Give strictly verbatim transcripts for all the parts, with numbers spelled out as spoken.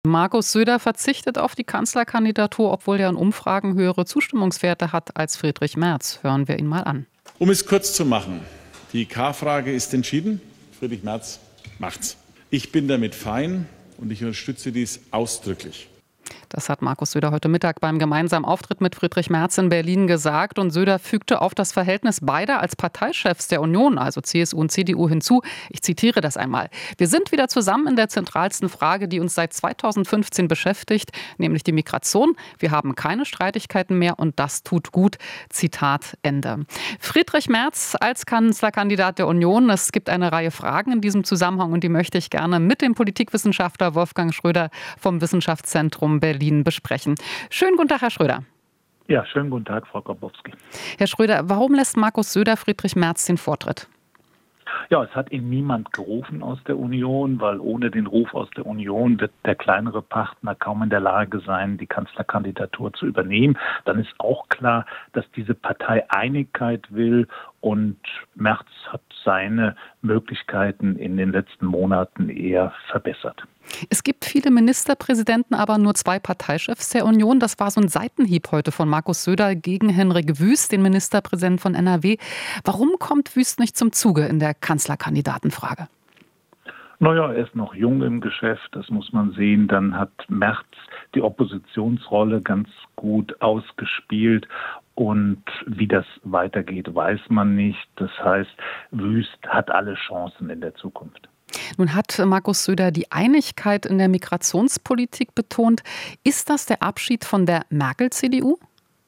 Markus Söder verzichtet auf die Kanzlerkandidatur, obwohl er in Umfragen höhere Zustimmungswerte hat als Friedrich Merz. Hören wir ihn mal an. Um es kurz zu machen, die K-Frage ist entschieden. Friedrich Merz macht's. Ich bin damit fein und ich unterstütze dies ausdrücklich. Das hat Markus Söder heute Mittag beim gemeinsamen Auftritt mit Friedrich Merz in Berlin gesagt. Und Söder fügte auf das Verhältnis beider als Parteichefs der Union, also C S U und C D U, hinzu. Ich zitiere das einmal. Wir sind wieder zusammen in der zentralsten Frage, die uns seit zweitausendfünfzehn beschäftigt, nämlich die Migration. Wir haben keine Streitigkeiten mehr und das tut gut. Zitat Ende. Friedrich Merz als Kanzlerkandidat der Union. Es gibt eine Reihe Fragen in diesem Zusammenhang und die möchte ich gerne mit dem Politikwissenschaftler Wolfgang Schröder vom Wissenschaftszentrum Berlin besprechen. Schönen guten Tag, Herr Schröder. Ja, schönen guten Tag, Frau Grabowski. Herr Schröder, warum lässt Markus Söder Friedrich Merz den Vortritt? Ja, es hat ihn niemand gerufen aus der Union, weil ohne den Ruf aus der Union wird der kleinere Partner kaum in der Lage sein, die Kanzlerkandidatur zu übernehmen. Dann ist auch klar, dass diese Partei Einigkeit will und Merz hat seine Möglichkeiten in den letzten Monaten eher verbessert. Es gibt viele Ministerpräsidenten, aber nur zwei Parteichefs der Union. Das war so ein Seitenhieb heute von Markus Söder gegen Henrik Wüst, den Ministerpräsidenten von N R W. Warum kommt Wüst nicht zum Zuge in der Kanzlerkandidatenfrage? Naja, er ist noch jung im Geschäft, das muss man sehen. Dann hat Merz die Oppositionsrolle ganz gut ausgespielt. Und wie das weitergeht, weiß man nicht. Das heißt, Wüst hat alle Chancen in der Zukunft. Nun hat Markus Söder die Einigkeit in der Migrationspolitik betont. Ist das der Abschied von der Merkel-C D U?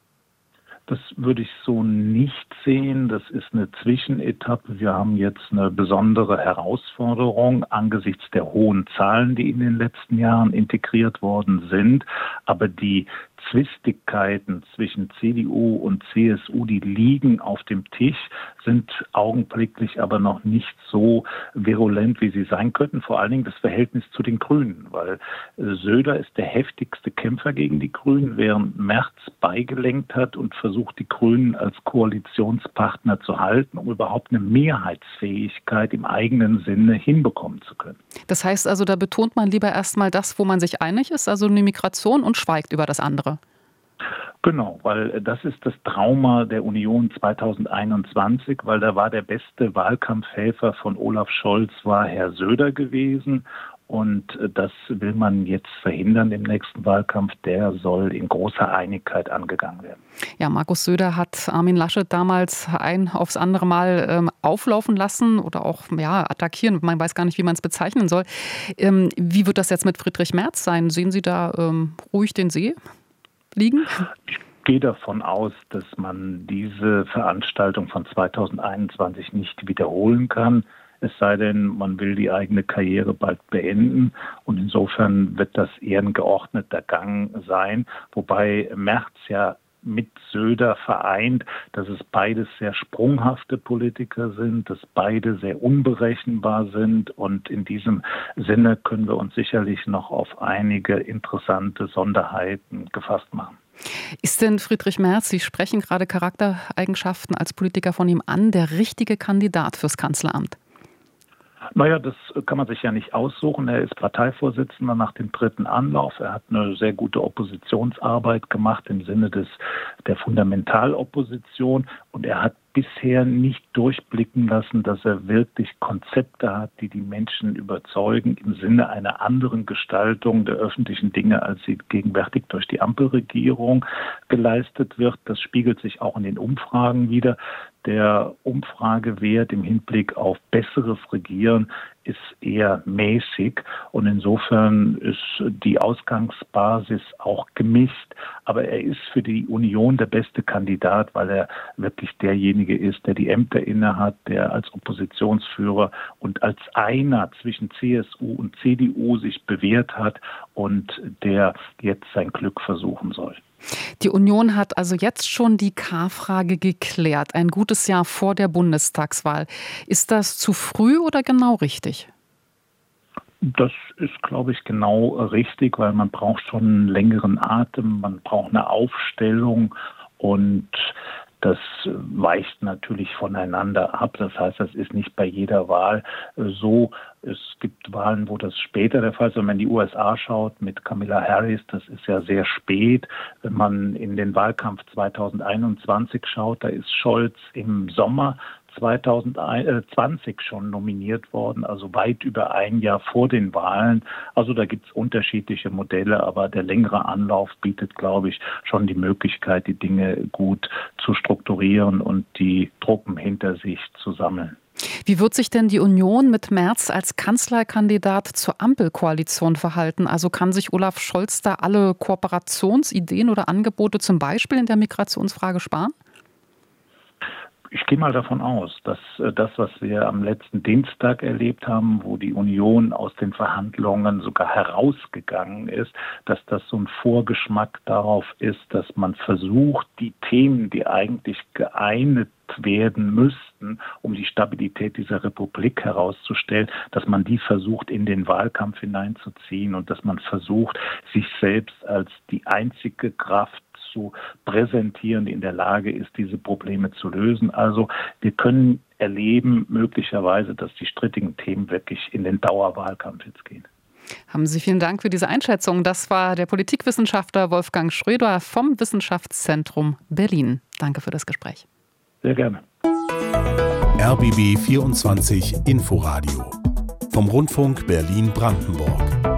Das würde ich so nicht sehen. Das ist eine Zwischenetappe. Wir haben jetzt eine besondere Herausforderung angesichts der hohen Zahlen, die in den letzten Jahren integriert worden sind. Aber die Zwistigkeiten zwischen C D U und C S U, die liegen auf dem Tisch, sind augenblicklich aber noch nicht so virulent, wie sie sein könnten. Vor allen Dingen das Verhältnis zu den Grünen, weil Söder ist der heftigste Kämpfer gegen die Grünen, während Merz beigelenkt hat und versucht, die Grünen als Koalitionspartner zu halten, um überhaupt eine Mehrheitsfähigkeit im eigenen Sinne hinbekommen zu können. Das heißt also, da betont man lieber erstmal das, wo man sich einig ist, also eine Migration, und schweigt über das andere. Genau, weil das ist das Trauma der Union zweitausendeinundzwanzig, weil da war der beste Wahlkampfhelfer von Olaf Scholz war Herr Söder gewesen. Und das will man jetzt verhindern im nächsten Wahlkampf. Der soll in großer Einigkeit angegangen werden. Ja, Markus Söder hat Armin Laschet damals ein aufs andere Mal ähm, auflaufen lassen oder auch ja, attackieren. Man weiß gar nicht, wie man es bezeichnen soll. Ähm, wie wird das jetzt mit Friedrich Merz sein? Sehen Sie da ähm, ruhig den See liegen? Ich gehe davon aus, dass man diese Veranstaltung von zweitausendeinundzwanzig nicht wiederholen kann. Es sei denn, man will die eigene Karriere bald beenden. Und insofern wird das eher ein geordneter Gang sein. Wobei Merz ja mit Söder vereint, dass es beides sehr sprunghafte Politiker sind, dass beide sehr unberechenbar sind. Und in diesem Sinne können wir uns sicherlich noch auf einige interessante Sonderheiten gefasst machen. Ist denn Friedrich Merz, Sie sprechen gerade Charaktereigenschaften als Politiker von ihm an, der richtige Kandidat fürs Kanzleramt? Naja, das kann man sich ja nicht aussuchen. Er ist Parteivorsitzender nach dem dritten Anlauf. Er hat eine sehr gute Oppositionsarbeit gemacht im Sinne des der Fundamentalopposition. Und er hat bisher nicht durchblicken lassen, dass er wirklich Konzepte hat, die die Menschen überzeugen im Sinne einer anderen Gestaltung der öffentlichen Dinge, als sie gegenwärtig durch die Ampelregierung geleistet wird. Das spiegelt sich auch in den Umfragen wider. Der Umfragewert im Hinblick auf besseres Regieren ist eher mäßig und insofern ist die Ausgangsbasis auch gemischt. Aber er ist für die Union der beste Kandidat, weil er wirklich derjenige ist, der die Ämter innehat, der als Oppositionsführer und als einer zwischen C S U und C D U sich bewährt hat und der jetzt sein Glück versuchen soll. Die Union hat also jetzt schon die K-Frage geklärt, ein gutes Jahr vor der Bundestagswahl. Ist das zu früh oder genau richtig? Das ist, glaube ich, genau richtig, weil man braucht schon einen längeren Atem, man braucht eine Aufstellung und das weicht natürlich voneinander ab. Das heißt, das ist nicht bei jeder Wahl so Es gibt Wahlen, wo das später der Fall ist. Wenn man in die U S A schaut mit Kamala Harris, das ist ja sehr spät. Wenn man in den Wahlkampf zweitausendeinundzwanzig schaut, da ist Scholz im Sommer zweitausendzwanzig schon nominiert worden, also weit über ein Jahr vor den Wahlen. Also da gibt es unterschiedliche Modelle, aber der längere Anlauf bietet, glaube ich, schon die Möglichkeit, die Dinge gut zu strukturieren und die Truppen hinter sich zu sammeln. Wie wird sich denn die Union mit Merz als Kanzlerkandidat zur Ampelkoalition verhalten? Also kann sich Olaf Scholz da alle Kooperationsideen oder Angebote zum Beispiel in der Migrationsfrage sparen? Ich gehe mal davon aus, dass das, was wir am letzten Dienstag erlebt haben, wo die Union aus den Verhandlungen sogar herausgegangen ist, dass das so ein Vorgeschmack darauf ist, dass man versucht, die Themen, die eigentlich geeinigt werden müssten, um die Stabilität dieser Republik herauszustellen, dass man die versucht, in den Wahlkampf hineinzuziehen und dass man versucht, sich selbst als die einzige Kraft zu präsentieren, die in der Lage ist, diese Probleme zu lösen. Also wir können erleben möglicherweise, dass die strittigen Themen wirklich in den Dauerwahlkampf jetzt gehen. Haben Sie vielen Dank für diese Einschätzung. Das war der Politikwissenschaftler Wolfgang Schröder vom Wissenschaftszentrum Berlin. Danke für das Gespräch. Sehr gerne. R B B vierundzwanzig Inforadio vom Rundfunk Berlin-Brandenburg.